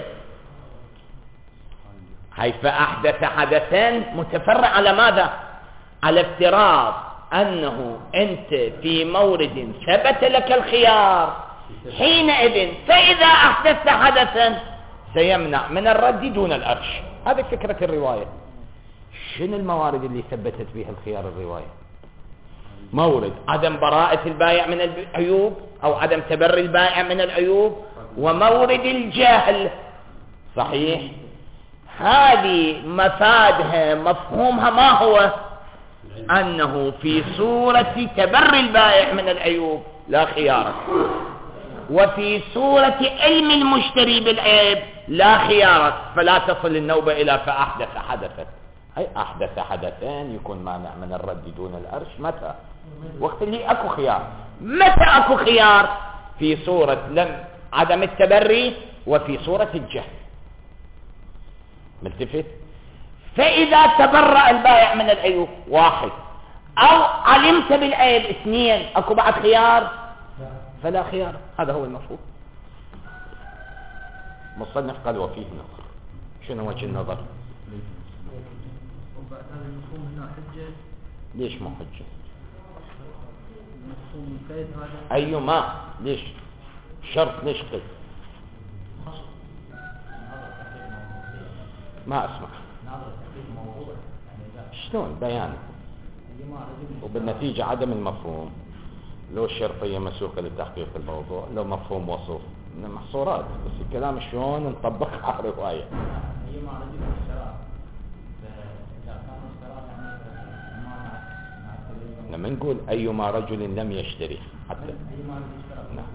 هاي فأحدث حدثا متفرع على ماذا؟ على افتراض أنه أنت في مورد ثبت لك الخيار حينئذ فإذا أحدثت حدثا سيمنع من الرد دون الأرش. هذه فكرة الرواية. شنو الموارد اللي ثبتت بها الخيار الرواية؟ مورد عدم براءة البائع من العيوب أو عدم تبري البائع من العيوب، ومورد الجهل. صحيح؟ هذه مفادها مفهومها ما هو؟ أنه في صورة تبري البائع من العيوب لا خيار، وفي صورة علم المشتري بالعيب لا خيار، فلا تصل النوبة إلى فأحدث حدثا. أي أحدث حدثان يكون مانع من الرد دون الأرش. متى؟ وقت اللي أكو خيار. متى أكو خيار؟ في صورة لم عدم التبري وفي صورة الجهل. ملتفت؟ فإذا تبرأ البائع من العيوب واحد أو علمت بالعيب اثنين، أكو بعد خيار؟ فلا خيار. هذا هو المفهوم. مصنف قال وفيه نظر. شنو وجه النظر؟ وبعد هذا المفهوم هنا حجة. ليش مو حجة؟ مفهوم الكيد هذا أيما ليش شرط؟ ليش قيد؟ ما أسمع. شلون بيان وبالنتيجة عدم المفهوم؟ لو الشرطية مسوقة لتحقيق الموضوع، لو مفهوم وصف من المحصورات، بس الكلام شلون نطبق على الرواية. لما نقول أيما رجل لم يشتري حتى نعم.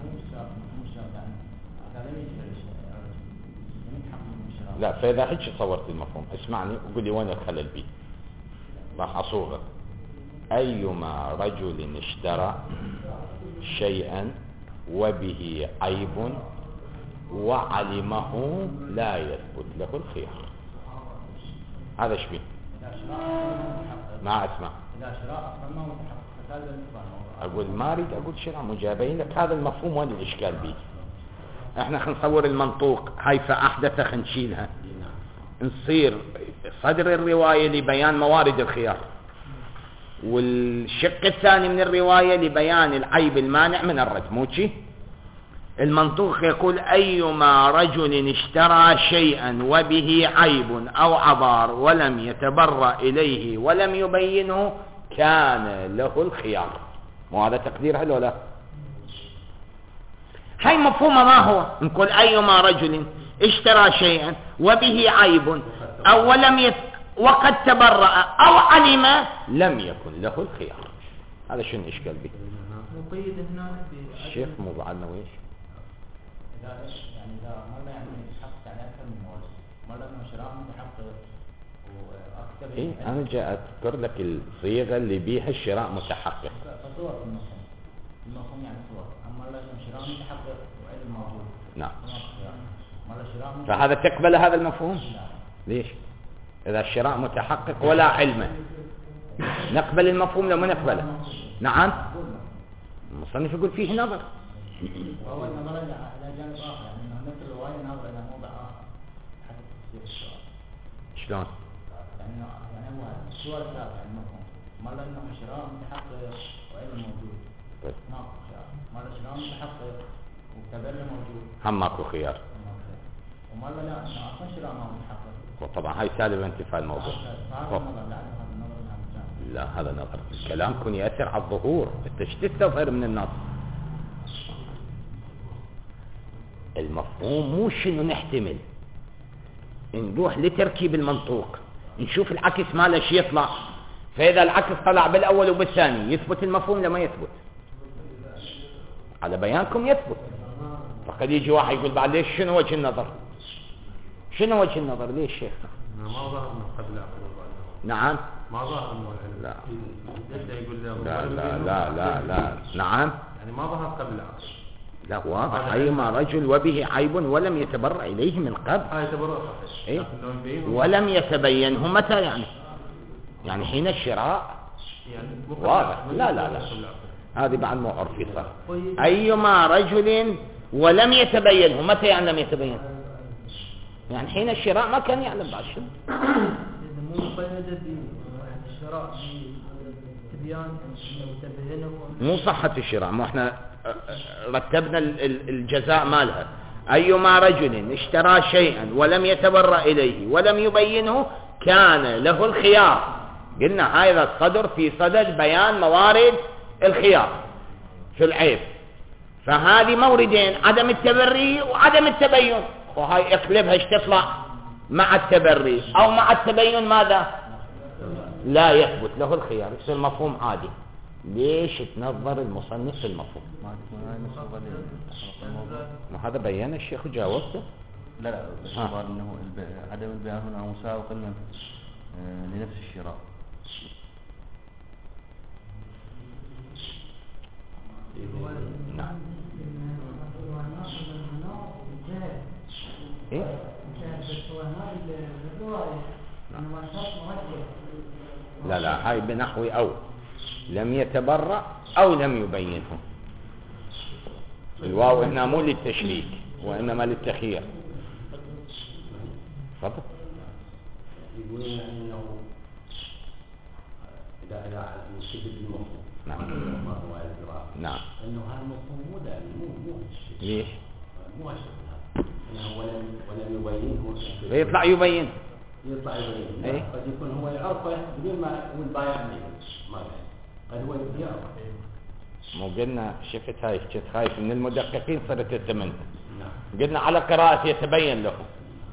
لا، فإذا حج صورت المفهوم اسمعني وقول لي وين الخلل بي، راح أصوغه. أيما رجل اشترى شيئا وبه عيب وعلمه لا يثبت له الخيار. هذا ايش بيه؟ ما اسمع. اقول ما اريد اقول شراء، مجابين لك هذا المفهوم وين الاشكال بيه. احنا خلينا نصور المنطوق، هاي فاحدث خلينا نشيلها، نصير صدر الرواية لبيان موارد الخيار، والشق الثاني من الرواية لبيان العيب المانع من الرد. موشي المنطوق يقول أيما رجل اشترى شيئا وبه عيب أو عبار ولم يتبرأ إليه ولم يبينه كان له الخيار. مو هذا تقدير حلو لا؟ هاي مفهومة ما هو؟ نقول أيما رجل اشترى شيئا وبه عيب أو لم يت... وقد تبرأ أو علم لم يكن له الخيار. هذا شنو الإشكال به؟ مقيد هنا الشيخ مو بعدنا ويش؟ يعني إذا مرة يعني يتحقق على أكثر من موارد، مرة إنه شراء متحقق وأكثر. إيه أنا جاء أذكر لك الصيغة اللي بيها الشراء متحقق. فصور المفهوم، المفهوم يعني صور. أما مرة إنه شراء متحقق وعلم موجود. نعم. مرة شراء متحقق. فهذا تقبل هذا المفهوم؟ ليش؟ إذا الشراء متحقق ولا علم نقبل المفهوم لو ما نقبله؟ نعم. المصنف يقول فيه نظر. وهو النظر إلى جانب آخر، يعني أنه مثل الرواية نظر إلى موضع آخر حتى تفسير السؤال. شلون؟ يعني يعني هو الصور الثابتة المفهوم، مرة إنه شراء متحقق وعلم موجود. طيب. ماكو خيار. مرة شراء متحقق وتبرع موجود. هم ماكو خيار. ومرة لا، إنه أصلا شراء ما متحقق. وطبعا هاي سالب انتفاء الموضوع. فهذا النظر لا هذا النظر نعم. لا هذا نظر الكلام كن يأثر على الظهور، انت ايش تستظهر من النص؟ المفهوم مو شنو نحتمل، نروح لتركيب المنطوق نشوف العكس ماله شي يطلع. فإذا العكس طلع بالأول وبالثاني يثبت المفهوم لما يثبت؟ على بيانكم يثبت. فقد يجي واحد يقول بعد ليش شنو وجه النظر؟ شنو وجه النظر؟ ليش شيخ؟ ما ظهر انه قبل عقل. نعم. ما ظهر انه لا. يقول له لا لا لا لا لا نعم. يعني ما ظهر قبل العقل. لا واضح أيما رجل وبه عيب ولم يتبرأ إليه من قبل. هاي تبرأ صحيح. إيه؟ ولم يتبينه متى يعني؟ يعني حين الشراء. يعني واضح. لا لا لا هذه بعد مو عرفي صار. أيما رجل ولم يتبينه متى يعني لم يتبين؟ يعني حين الشراء ما كان يعلم بعد شنو. مو مقيدة بالشراء بتبيان تبينه. مو صحة الشراء، مو احنا رتبنا الجزاء مالها. أيما رجل اشترى شيئا ولم يتبرأ إليه ولم يبينه كان له الخيار. قلنا هذا الصدر في صدد بيان موارد الخيار في العيب. فهذه موردين، عدم التبري وعدم التبين، وهاي اقلبها ايش تطلع؟ مع التبري او مع التبين ماذا؟ لا يثبت له الخيار. يصير مفهوم عادي. ليش تنظر المصنف في المفهوم؟ ما هذا بيان الشيخ وجاوبته. لا لا بس قال انه عدم البيان هنا مساوق لنفس الشراء. نعم. إيه؟ لا لا، هاي بنحو أو لم يتبرأ أو لم يبينه. الواو هنا مو للتشريك وإنما للتخيير. تفضل. يقولون انه اذا اذا يشدد المفهوم نعم ما هو الادراك نعم انه هذا المفهوم مو ده مو مو الشيء ليش؟ مو الشيء هذا انه ولم ولم يبينه فيطلع يبين يطلع يبين إيه؟ قد يكون هو يعرفه بدون ما والبايع ما يعرف قد هو يعرف. مو قلنا شفت هاي كنت خايف من المدققين صرت الثمن. نعم. قلنا على قراءة يتبين له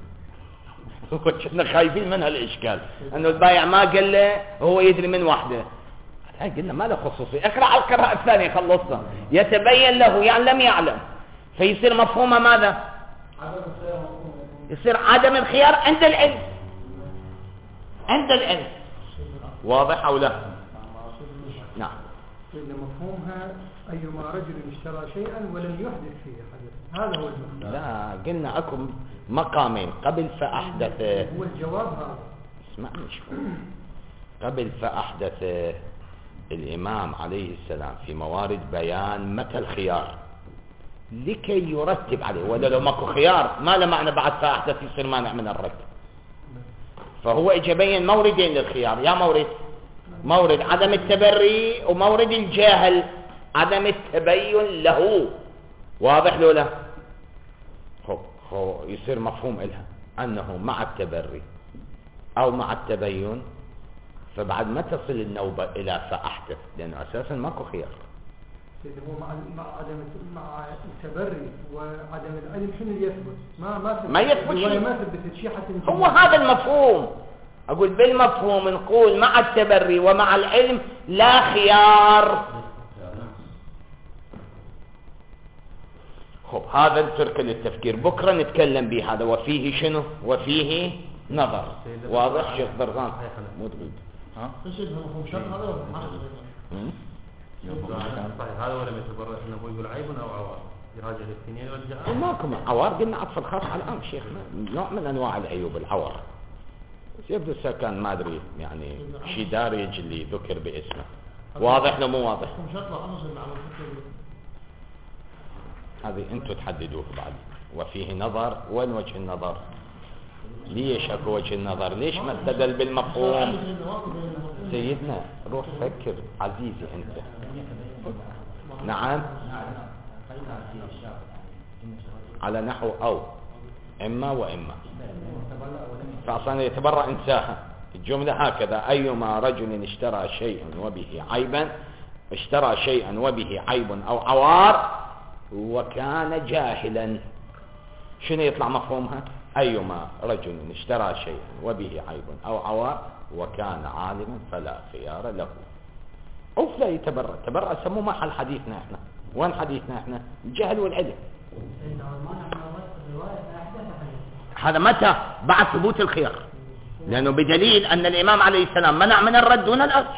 كنا خايفين من هالإشكال أنه البايع ما قال له هو يدري من وحده. هاي قلنا ما له خصوصي، اقرأ على القراءة الثانية خلصنا. يتبين له يعني لم يعلم، فيصير مفهومه ماذا؟ يصير عدم الخيار عند العلم، عند العلم. واضح أو لا؟ نعم. مفهومها أيما رجل اشترى شيئا ولم يحدث فيه حدث، هذا هو المفهوم. لا قلنا أكو مقامين، قبل فأحدث. هو الجواب هذا. اسمعني شوي. قبل فأحدث الإمام عليه السلام في موارد بيان متى الخيار لكي يرتب عليه، ولا لو ماكو خيار ما له معنى بعد فأحدث يصير مانع من الرد. فهو اجى بين موردين للخيار، يا مورد مورد عدم التبري ومورد الجاهل عدم التبين له. واضح له لا؟ هو هو يصير مفهوم إلها أنه مع التبري أو مع التبين، فبعد ما تصل النوبة إلى فأحدث لأنه أساسا ماكو خيار. هو مع مع عدم مع التبري وعدم العلم شنو اللي يثبت؟ ما ما ما يثبت شيء. ما ثبتت شيء حتى هو هذا المفهوم. أقول بالمفهوم نقول مع التبري ومع العلم لا خيار. خب هذا نترك للتفكير، بكرة نتكلم به هذا. وفيه شنو؟ وفيه نظر. واضح شيخ برغان؟ مو تقول ها؟ ايش المفهوم شرط هذا ولا صحيح هذا ولم يتبرأ انه هو يقول عيب او عوار يراجع الاثنين والجهه. ماكو عوار، قلنا عطف الخاص على العام شيخ، نوع من انواع العيوب العوار. يبدو السكان ما ادري يعني شي دارج اللي ذكر باسمه. واضح لو مو واضح؟ هذه انتم تحددوه بعد. وفيه نظر، وين وجه النظر؟ ليش اكو وجه النظر؟ ليش ما استدل بالمفهوم؟ سيدنا روح فكر عزيزي انت. نعم على نحو او اما واما، فاصلا يتبرأ انساها. الجملة هكذا: ايما رجل اشترى شيئا وبه عيبا اشترى شيئا وبه عيب او عوار وكان جاهلا. شنو يطلع مفهومها؟ أيما رجل اشترى شيئا وبه عيب أو عوار وكان عالما فلا خيار له. أو لا يتبرأ. تبرأ سموه محل حديثنا احنا. وين حديثنا احنا؟ الجهل والعلم. هذا متى؟ بعد ثبوت الخيار، لأنه بدليل أن الإمام عليه السلام منع من الرد دون الأرش،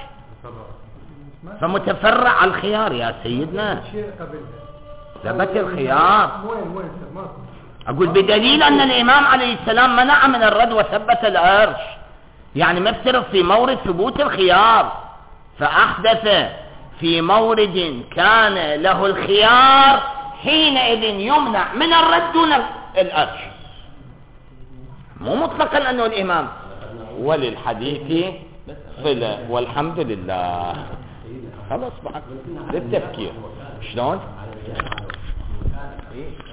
فمتفرع على الخيار يا سيدنا. ثبت الخيار. أقول بدليل أن الإمام عليه السلام منع من الرد وثبت العرش، يعني مفترض في مورد ثبوت الخيار، فأحدث في مورد كان له الخيار حينئذ يمنع من الرد دون العرش. مو مطلقا أنه الإمام. وللحديث صلة والحمد لله. خلاص بعد للتفكير شلون؟